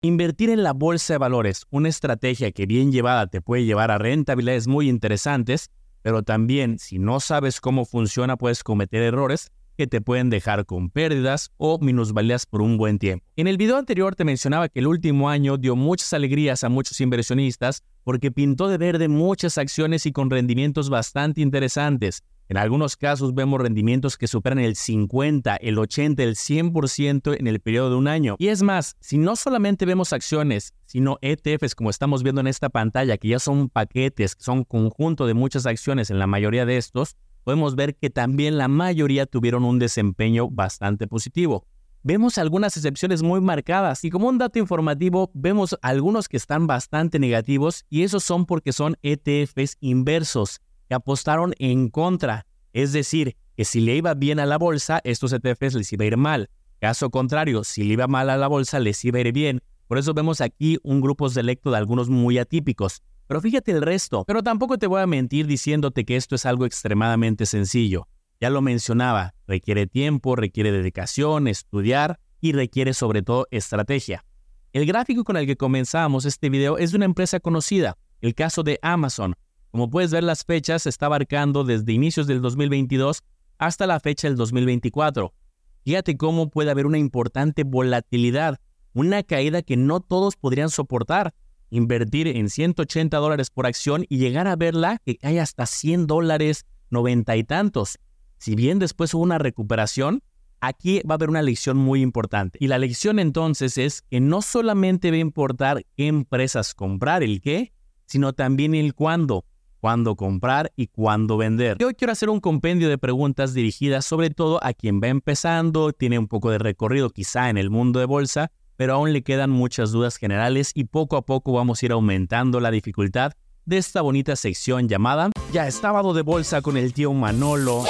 Invertir en la bolsa de valores, una estrategia que bien llevada te puede llevar a rentabilidades muy interesantes, pero también si no sabes cómo funciona puedes cometer errores que te pueden dejar con pérdidas o minusvalías por un buen tiempo. En el video anterior te mencionaba que el último año dio muchas alegrías a muchos inversionistas porque pintó de verde muchas acciones y con rendimientos bastante interesantes. En algunos casos vemos rendimientos que superan el 50, el 80, el 100% en el periodo de un año. Y es más, si no solamente vemos acciones, sino ETFs como estamos viendo en esta pantalla, que ya son paquetes, que son conjunto de muchas acciones en la mayoría de estos, podemos ver que también la mayoría tuvieron un desempeño bastante positivo. Vemos algunas excepciones muy marcadas y como un dato informativo vemos algunos que están bastante negativos y esos son porque son ETFs inversos que apostaron en contra. Es decir, que si le iba bien a la bolsa, estos ETFs les iba a ir mal. Caso contrario, si le iba mal a la bolsa, les iba a ir bien. Por eso vemos aquí un grupo selecto de algunos muy atípicos. Pero fíjate el resto. Pero tampoco te voy a mentir diciéndote que esto es algo extremadamente sencillo. Ya lo mencionaba, requiere tiempo, requiere dedicación, estudiar y requiere sobre todo estrategia. El gráfico con el que comenzamos este video es de una empresa conocida, el caso de Amazon. Como puedes ver, las fechas se está abarcando desde inicios del 2022 hasta la fecha del 2024. Fíjate cómo puede haber una importante volatilidad, una caída que no todos podrían soportar. Invertir en $180 por acción y llegar a verla que cae hasta $100, 90 y tantos. Si bien después hubo una recuperación, aquí va a haber una lección muy importante. Y la lección entonces es que no solamente va a importar qué empresas comprar, el qué, sino también el cuándo. Cuándo comprar y cuándo vender. Yo quiero hacer un compendio de preguntas dirigidas sobre todo a quien va empezando, tiene un poco de recorrido quizá en el mundo de bolsa, pero aún le quedan muchas dudas generales y poco a poco vamos a ir aumentando la dificultad de esta bonita sección llamada Ya es sábado de bolsa con el tío Manolo.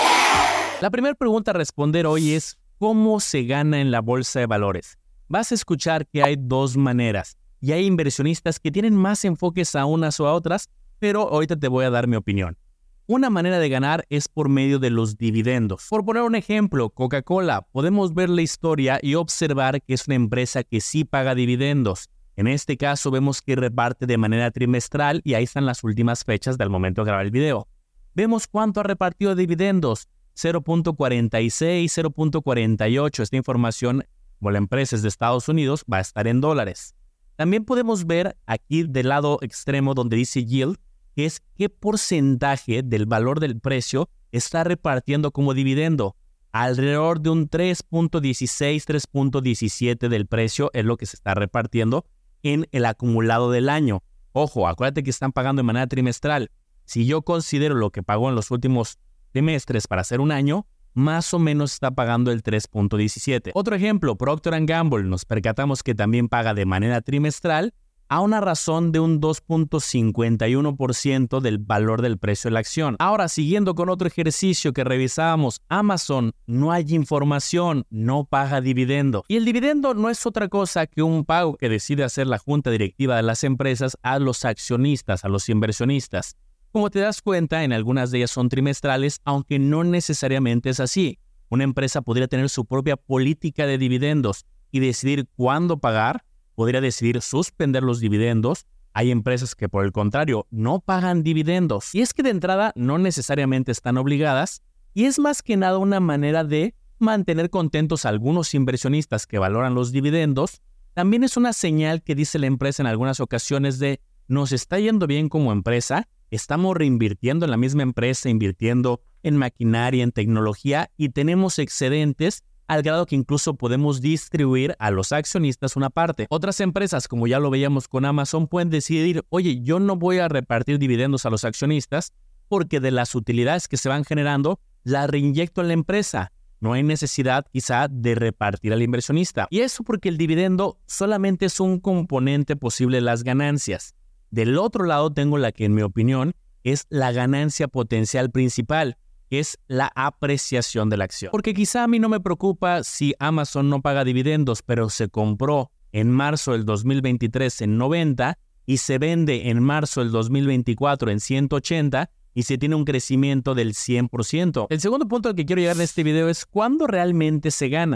La primera pregunta a responder hoy es ¿cómo se gana en la bolsa de valores? Vas a escuchar que hay dos maneras y hay inversionistas que tienen más enfoques a unas o a otras, pero ahorita te voy a dar mi opinión. Una manera de ganar es por medio de los dividendos. Por poner un ejemplo, Coca-Cola, podemos ver la historia y observar que es una empresa que sí paga dividendos. En este caso vemos que reparte de manera trimestral y ahí están las últimas fechas del momento de grabar el video. Vemos cuánto ha repartido dividendos, 0.46, 0.48. Esta información, como la empresa es de Estados Unidos, va a estar en dólares. También podemos ver aquí del lado extremo donde dice yield, que es qué porcentaje del valor del precio está repartiendo como dividendo. Alrededor de un 3.16, 3.17 del precio es lo que se está repartiendo en el acumulado del año. Ojo, acuérdate que están pagando de manera trimestral. Si yo considero lo que pagó en los últimos trimestres para hacer un año, más o menos está pagando el 3.17. Otro ejemplo, Procter & Gamble, nos percatamos que también paga de manera trimestral a una razón de un 2.51% del valor del precio de la acción. Ahora, siguiendo con otro ejercicio que revisábamos, Amazon, no hay información, no paga dividendo. Y el dividendo no es otra cosa que un pago que decide hacer la junta directiva de las empresas a los accionistas, a los inversionistas. Como te das cuenta, en algunas de ellas son trimestrales, aunque no necesariamente es así. Una empresa podría tener su propia política de dividendos y decidir cuándo pagar, podría decidir suspender los dividendos. Hay empresas que, por el contrario, no pagan dividendos. Y es que de entrada no necesariamente están obligadas y es más que nada una manera de mantener contentos a algunos inversionistas que valoran los dividendos. También es una señal que dice la empresa en algunas ocasiones de nos está yendo bien como empresa, estamos reinvirtiendo en la misma empresa, invirtiendo en maquinaria, en tecnología y tenemos excedentes al grado que incluso podemos distribuir a los accionistas una parte. Otras empresas, como ya lo veíamos con Amazon, pueden decidir, oye, yo no voy a repartir dividendos a los accionistas porque de las utilidades que se van generando, las reinyecto en la empresa. No hay necesidad quizá de repartir al inversionista. Y eso porque el dividendo solamente es un componente posible de las ganancias. Del otro lado tengo la que en mi opinión es la ganancia potencial principal, que es la apreciación de la acción. Porque quizá a mí no me preocupa si Amazon no paga dividendos, pero se compró en marzo del 2023 en 90 y se vende en marzo del 2024 en 180 y se tiene un crecimiento del 100%. El segundo punto al que quiero llegar en este video es ¿cuándo realmente se gana?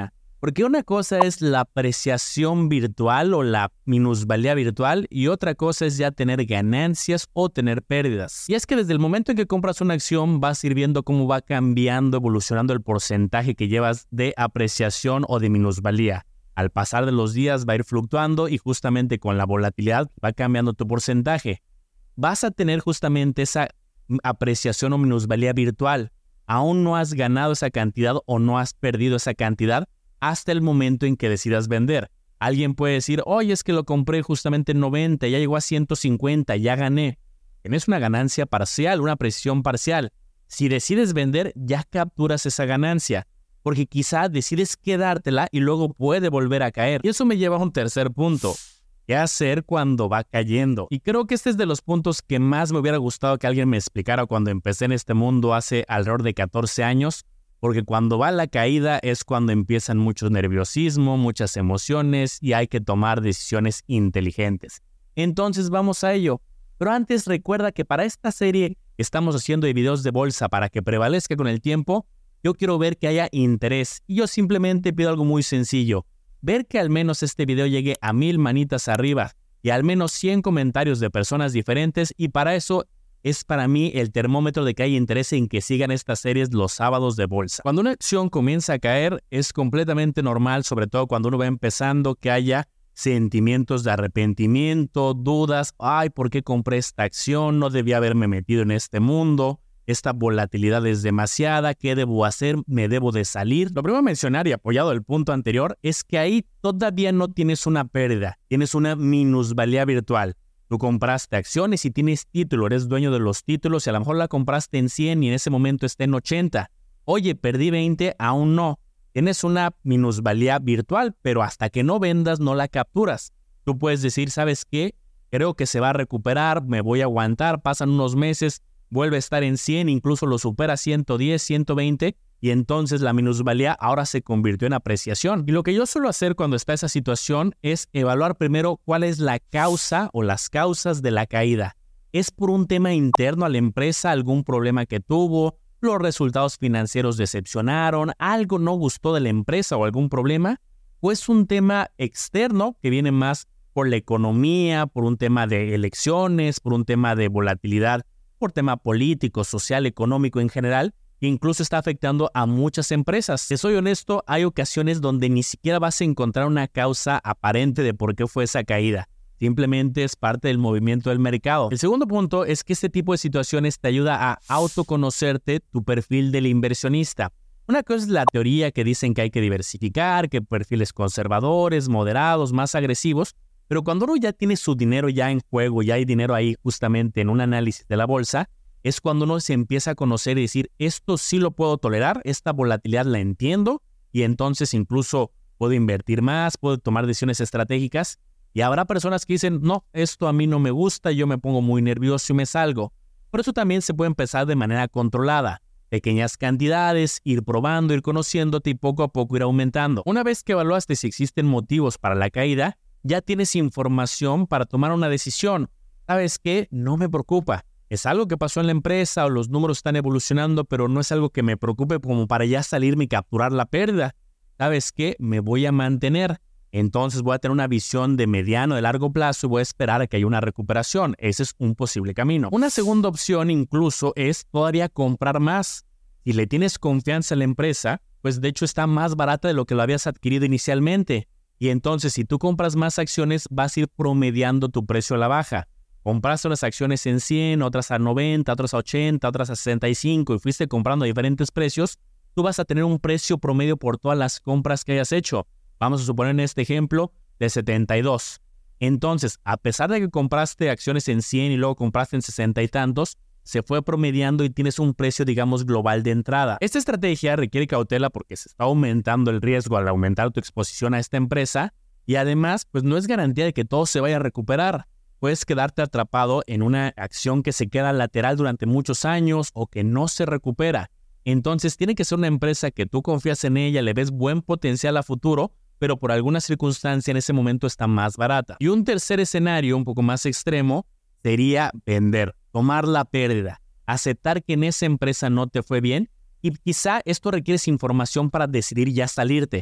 Porque una cosa es la apreciación virtual o la minusvalía virtual y otra cosa es ya tener ganancias o tener pérdidas. Y es que desde el momento en que compras una acción vas a ir viendo cómo va cambiando, evolucionando el porcentaje que llevas de apreciación o de minusvalía. Al pasar de los días va a ir fluctuando y justamente con la volatilidad va cambiando tu porcentaje. Vas a tener justamente esa apreciación o minusvalía virtual. Aún no has ganado esa cantidad o no has perdido esa cantidad hasta el momento en que decidas vender. Alguien puede decir, oye, es que lo compré justamente en 90, ya llegó a 150, ya gané. Tienes una ganancia parcial, una apreciación parcial. Si decides vender, ya capturas esa ganancia, porque quizá decides quedártela y luego puede volver a caer. Y eso me lleva a un tercer punto. ¿Qué hacer cuando va cayendo? Y creo que este es de los puntos que más me hubiera gustado que alguien me explicara cuando empecé en este mundo hace alrededor de 14 años, porque cuando va la caída es cuando empiezan mucho nerviosismo, muchas emociones y hay que tomar decisiones inteligentes. Entonces vamos a ello. Pero antes recuerda que para esta serie que estamos haciendo de videos de bolsa para que prevalezca con el tiempo, yo quiero ver que haya interés y yo simplemente pido algo muy sencillo. Ver que al menos este video llegue a 1000 manitas arriba y al menos 100 comentarios de personas diferentes y para eso es para mí el termómetro de que hay interés en que sigan estas series los sábados de bolsa. Cuando una acción comienza a caer es completamente normal, sobre todo cuando uno va empezando, que haya sentimientos de arrepentimiento, dudas, ay, ¿por qué compré esta acción? No debía haberme metido en este mundo. Esta volatilidad es demasiada, ¿qué debo hacer? ¿Me debo de salir? Lo primero a mencionar y apoyado el punto anterior es que ahí todavía no tienes una pérdida, tienes una minusvalía virtual. Tú compraste acciones y tienes título, eres dueño de los títulos y a lo mejor la compraste en 100 y en ese momento está en 80. Oye, perdí 20, aún no. Tienes una minusvalía virtual, pero hasta que no vendas no la capturas. Tú puedes decir, ¿sabes qué? Creo que se va a recuperar, me voy a aguantar, pasan unos meses, vuelve a estar en 100, incluso lo supera 110, 120 y entonces la minusvalía ahora se convirtió en apreciación. Y lo que yo suelo hacer cuando está esa situación es evaluar primero cuál es la causa o las causas de la caída. ¿Es por un tema interno a la empresa, algún problema que tuvo, los resultados financieros decepcionaron, algo no gustó de la empresa o algún problema? ¿O es un tema externo que viene más por la economía, por un tema de elecciones, por un tema de volatilidad, por tema político, social, económico en general? Incluso está afectando a muchas empresas. Si soy honesto, hay ocasiones donde ni siquiera vas a encontrar una causa aparente de por qué fue esa caída. Simplemente es parte del movimiento del mercado. El segundo punto es que este tipo de situaciones te ayuda a autoconocerte tu perfil del inversionista. Una cosa es la teoría que dicen que hay que diversificar, que perfiles conservadores, moderados, más agresivos, pero cuando uno ya tiene su dinero ya en juego, ya hay dinero ahí justamente en un análisis de la bolsa, es cuando uno se empieza a conocer y decir, esto sí lo puedo tolerar, esta volatilidad la entiendo y entonces incluso puedo invertir más, puedo tomar decisiones estratégicas. Y habrá personas que dicen, no, esto a mí no me gusta, yo me pongo muy nervioso y me salgo. Por eso también se puede empezar de manera controlada. Pequeñas cantidades, ir probando, ir conociéndote y poco a poco ir aumentando. Una vez que evaluaste si existen motivos para la caída, ya tienes información para tomar una decisión. ¿Sabes qué? No me preocupa. Es algo que pasó en la empresa o los números están evolucionando, pero no es algo que me preocupe como para ya salirme y capturar la pérdida. ¿Sabes qué? Me voy a mantener. Entonces voy a tener una visión de mediano, de largo plazo y voy a esperar a que haya una recuperación. Ese es un posible camino. Una segunda opción incluso es todavía comprar más. Si le tienes confianza a la empresa, pues de hecho está más barata de lo que lo habías adquirido inicialmente. Y entonces si tú compras más acciones, vas a ir promediando tu precio a la baja. Compraste unas acciones en 100, otras a 90, otras a 80, otras a 65 y fuiste comprando a diferentes precios, tú vas a tener un precio promedio por todas las compras que hayas hecho. Vamos a suponer en este ejemplo de 72. Entonces, a pesar de que compraste acciones en 100 y luego compraste en 60 y tantos, se fue promediando y tienes un precio, digamos, global de entrada. Esta estrategia requiere cautela porque se está aumentando el riesgo al aumentar tu exposición a esta empresa y además, pues no es garantía de que todo se vaya a recuperar. Puedes quedarte atrapado en una acción que se queda lateral durante muchos años o que no se recupera. Entonces, tiene que ser una empresa que tú confías en ella, le ves buen potencial a futuro, pero por alguna circunstancia en ese momento está más barata. Y un tercer escenario un poco más extremo sería vender, tomar la pérdida, aceptar que en esa empresa no te fue bien y quizá esto requiere información para decidir ya salirte.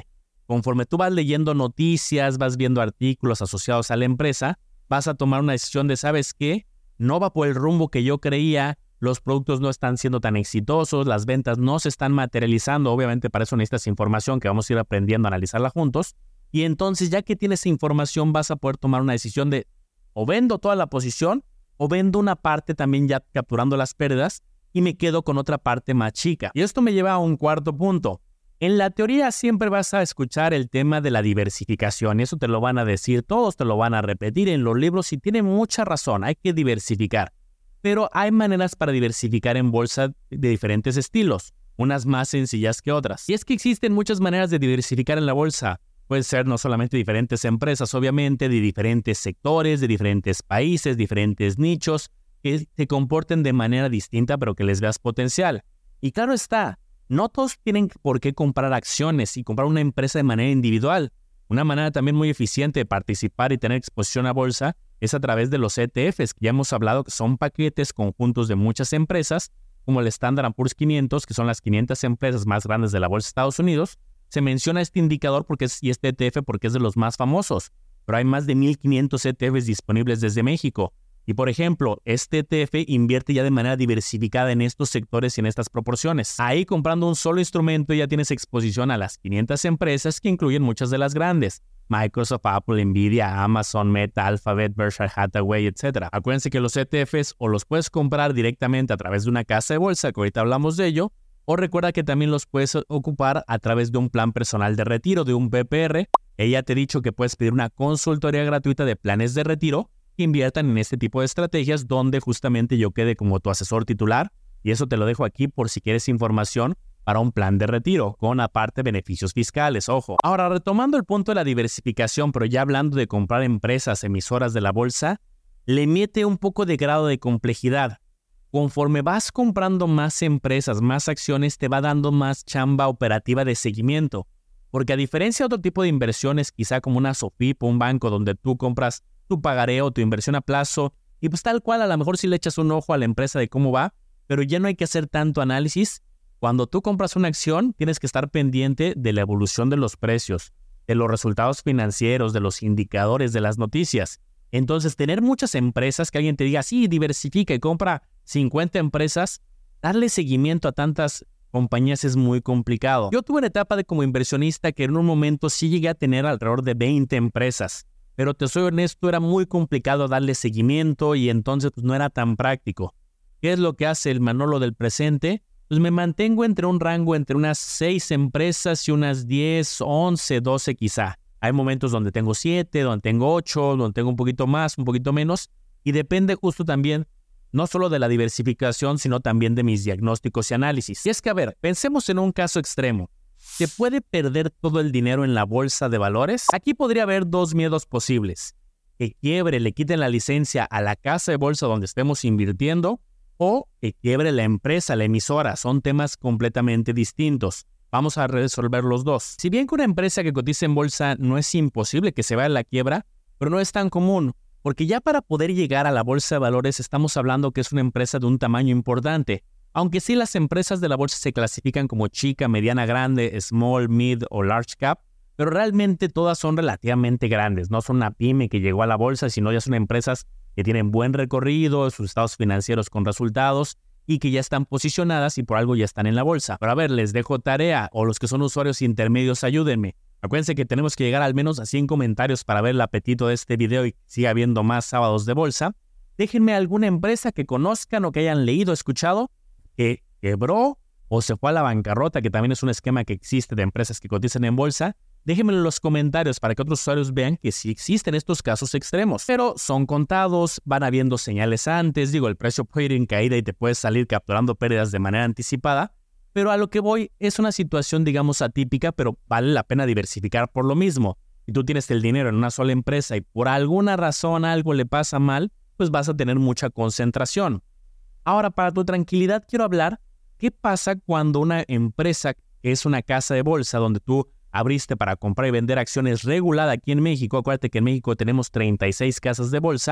Conforme tú vas leyendo noticias, vas viendo artículos asociados a la empresa, vas a tomar una decisión de, ¿sabes qué? No va por el rumbo que yo creía, los productos no están siendo tan exitosos, las ventas no se están materializando. Obviamente para eso necesitas información que vamos a ir aprendiendo a analizarla juntos. Y entonces ya que tienes esa información vas a poder tomar una decisión de o vendo toda la posición o vendo una parte también ya capturando las pérdidas y me quedo con otra parte más chica. Y esto me lleva a un cuarto punto. En la teoría siempre vas a escuchar el tema de la diversificación y eso te lo van a decir, todos te lo van a repetir en los libros y tiene mucha razón, hay que diversificar. Pero hay maneras para diversificar en bolsa de diferentes estilos, unas más sencillas que otras. Y es que existen muchas maneras de diversificar en la bolsa. Puede ser no solamente diferentes empresas, obviamente, de diferentes sectores, de diferentes países, diferentes nichos, que se comporten de manera distinta pero que les veas potencial. Y claro está, no todos tienen por qué comprar acciones y comprar una empresa de manera individual. Una manera también muy eficiente de participar y tener exposición a bolsa es a través de los ETFs, que ya hemos hablado que son paquetes conjuntos de muchas empresas, como el Standard & Poor's 500, que son las 500 empresas más grandes de la bolsa de Estados Unidos. Se menciona este indicador y este ETF porque es de los más famosos, pero hay más de 1,500 ETFs disponibles desde México. Y por ejemplo, este ETF invierte ya de manera diversificada en estos sectores y en estas proporciones. Ahí comprando un solo instrumento ya tienes exposición a las 500 empresas que incluyen muchas de las grandes. Microsoft, Apple, Nvidia, Amazon, Meta, Alphabet, Berkshire Hathaway, etc. Acuérdense que los ETFs o los puedes comprar directamente a través de una casa de bolsa, que ahorita hablamos de ello, o recuerda que también los puedes ocupar a través de un plan personal de retiro, de un PPR. Ella te he dicho que puedes pedir una consultoría gratuita de planes de retiro que inviertan en este tipo de estrategias donde justamente yo quede como tu asesor titular y eso te lo dejo aquí por si quieres información para un plan de retiro con aparte beneficios fiscales, ojo. Ahora, retomando el punto de la diversificación, pero ya hablando de comprar empresas emisoras de la bolsa, le mete un poco de grado de complejidad. Conforme vas comprando más empresas, más acciones, te va dando más chamba operativa de seguimiento. Porque a diferencia de otro tipo de inversiones, quizá como una SOFIP o un banco donde tú compras tu pagaré o tu inversión a plazo y pues tal cual a lo mejor sí le echas un ojo a la empresa de cómo va, pero ya no hay que hacer tanto análisis. Cuando tú compras una acción, tienes que estar pendiente de la evolución de los precios, de los resultados financieros, de los indicadores, de las noticias. Entonces, tener muchas empresas que alguien te diga, sí, diversifica y compra 50 empresas, darle seguimiento a tantas compañías es muy complicado. Yo tuve una etapa de como inversionista que en un momento sí llegué a tener alrededor de 20 empresas, pero te soy honesto, era muy complicado darle seguimiento y entonces pues, no era tan práctico. ¿Qué es lo que hace el Manolo del presente? Pues me mantengo entre un rango entre unas 6 empresas y unas 10, 11, 12 quizá. Hay momentos donde tengo 7, donde tengo 8, donde tengo un poquito más, un poquito menos. Y depende justo también, no solo de la diversificación, sino también de mis diagnósticos y análisis. Y es que, a ver, pensemos en un caso extremo. ¿Se puede perder todo el dinero en la bolsa de valores? Aquí podría haber dos miedos posibles. Que quiebre, le quiten la licencia a la casa de bolsa donde estemos invirtiendo o que quiebre la empresa, la emisora. Son temas completamente distintos. Vamos a resolver los dos. Si bien que una empresa que cotiza en bolsa no es imposible que se vaya a la quiebra, pero no es tan común, porque ya para poder llegar a la bolsa de valores estamos hablando que es una empresa de un tamaño importante. Aunque sí las empresas de la bolsa se clasifican como chica, mediana, grande, small, mid o large cap, pero realmente todas son relativamente grandes. No son una pyme que llegó a la bolsa, sino ya son empresas que tienen buen recorrido, sus estados financieros con resultados y que ya están posicionadas y por algo ya están en la bolsa. Pero a ver, les dejo tarea, o los que son usuarios intermedios, ayúdenme. Acuérdense que tenemos que llegar al menos a 100 comentarios para ver el apetito de este video y siga habiendo más sábados de bolsa. Déjenme alguna empresa que conozcan o que hayan leído, escuchado, que quebró o se fue a la bancarrota, que también es un esquema que existe de empresas que cotizan en bolsa. Déjenmelo en los comentarios para que otros usuarios vean que sí existen estos casos extremos. Pero son contados, van habiendo señales antes. El precio puede ir en caída y te puedes salir capturando pérdidas de manera anticipada. Pero a lo que voy es una situación, digamos, atípica, pero vale la pena diversificar por lo mismo. Si tú tienes el dinero en una sola empresa y por alguna razón algo le pasa mal, pues vas a tener mucha concentración. Ahora, para tu tranquilidad, quiero hablar qué pasa cuando una empresa que es una casa de bolsa donde tú abriste para comprar y vender acciones regulada aquí en México. Acuérdate que en México tenemos 36 casas de bolsa.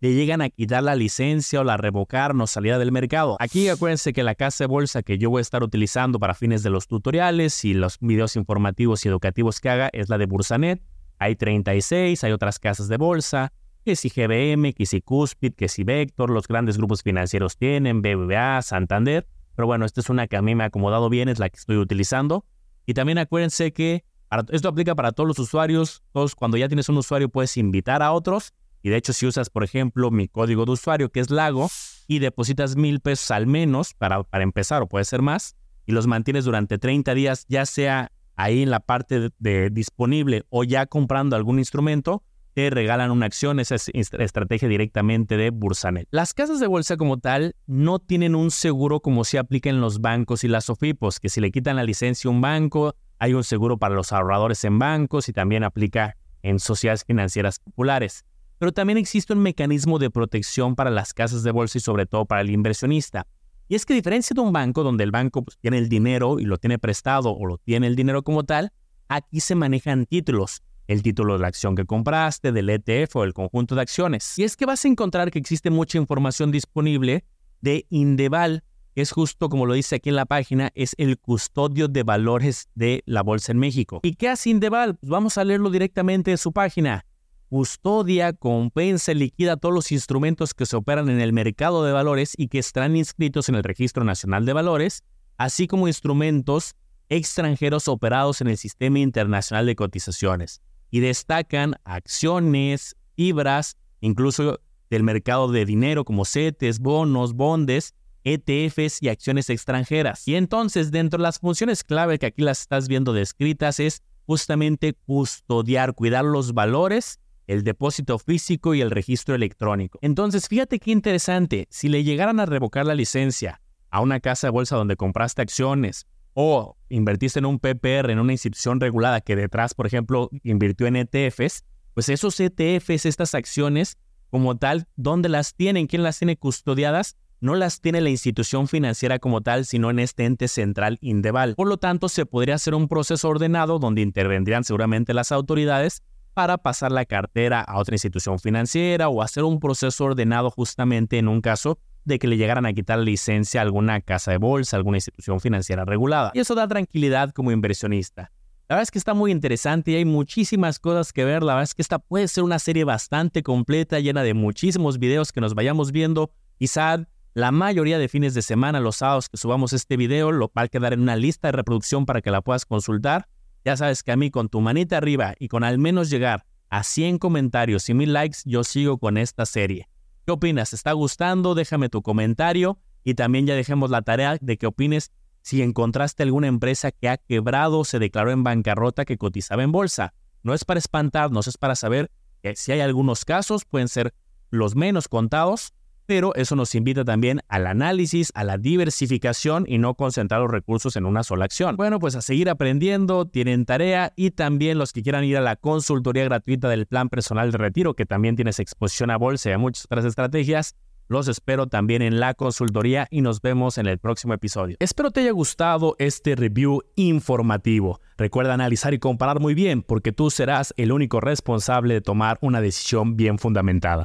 le llegan a quitar la licencia o la revocar, salida del mercado. Aquí acuérdense que la casa de bolsa que yo voy a estar utilizando para fines de los tutoriales y los videos informativos y educativos que haga es la de Bursanet. Hay 36, hay otras casas de bolsa, que si GBM, que si Cuspid, que si Vector, los grandes grupos financieros tienen, BBVA, Santander. Pero bueno, esta es una que a mí me ha acomodado bien, es la que estoy utilizando. Y también acuérdense que esto aplica para todos los usuarios. Cuando ya tienes un usuario puedes invitar a otros. Y de hecho, si usas, por ejemplo, mi código de usuario, que es Lago, y depositas $1,000 al menos para empezar, o puede ser más, y los mantienes durante 30 días, ya sea ahí en la parte de disponible o ya comprando algún instrumento, te regalan una acción. Esa es estrategia directamente de Bursanet. Las casas de bolsa como tal no tienen un seguro como se aplica en los bancos y las SOFIPOS, que si le quitan la licencia a un banco, hay un seguro para los ahorradores en bancos y también aplica en sociedades financieras populares. Pero también existe un mecanismo de protección para las casas de bolsa y sobre todo para el inversionista. Y es que a diferencia de un banco donde el banco tiene el dinero y lo tiene prestado o lo tiene el dinero como tal, aquí se manejan títulos. El título de la acción que compraste, del ETF o el conjunto de acciones. Y es que vas a encontrar que existe mucha información disponible de Indeval, que es justo como lo dice aquí en la página, es el custodio de valores de la bolsa en México. ¿Y qué hace Indeval? Pues vamos a leerlo directamente de su página. Custodia, compensa y liquida todos los instrumentos que se operan en el mercado de valores y que están inscritos en el Registro Nacional de Valores, así como instrumentos extranjeros operados en el Sistema Internacional de Cotizaciones. Y destacan acciones, fibras, incluso del mercado de dinero como CETES, bonos, bondes, ETFs y acciones extranjeras. Y entonces, dentro de las funciones clave que aquí las estás viendo descritas es justamente custodiar, cuidar los valores, el depósito físico y el registro electrónico. Entonces, fíjate qué interesante. Si le llegaran a revocar la licencia a una casa de bolsa donde compraste acciones o invertiste en un PPR, en una institución regulada que detrás, por ejemplo, invirtió en ETFs, pues esos ETFs, estas acciones como tal, ¿dónde las tienen? ¿Quién las tiene custodiadas? No las tiene la institución financiera como tal, sino en este ente central Indeval. Por lo tanto, se podría hacer un proceso ordenado donde intervendrían seguramente las autoridades para pasar la cartera a otra institución financiera o hacer un proceso ordenado justamente en un caso de que le llegaran a quitar la licencia a alguna casa de bolsa, alguna institución financiera regulada. Y eso da tranquilidad como inversionista. La verdad es que está muy interesante y hay muchísimas cosas que ver. La verdad es que esta puede ser una serie bastante completa, llena de muchísimos videos que nos vayamos viendo. Quizá la mayoría de fines de semana, los sábados que subamos este video, lo va a quedar en una lista de reproducción para que la puedas consultar. Ya sabes que a mí con tu manita arriba y con al menos llegar a 100 comentarios y 1000 likes, yo sigo con esta serie. ¿Qué opinas? ¿Te está gustando? Déjame tu comentario y también ya dejemos la tarea de que opines si encontraste alguna empresa que ha quebrado o se declaró en bancarrota que cotizaba en bolsa. No es para espantarnos, es para saber que si hay algunos casos, pueden ser los menos contados, pero eso nos invita también al análisis, a la diversificación y no concentrar los recursos en una sola acción. Bueno, pues a seguir aprendiendo, tienen tarea y también los que quieran ir a la consultoría gratuita del plan personal de retiro, que también tienes exposición a bolsa y a muchas otras estrategias, los espero también en la consultoría y nos vemos en el próximo episodio. Espero te haya gustado este review informativo. Recuerda analizar y comparar muy bien porque tú serás el único responsable de tomar una decisión bien fundamentada.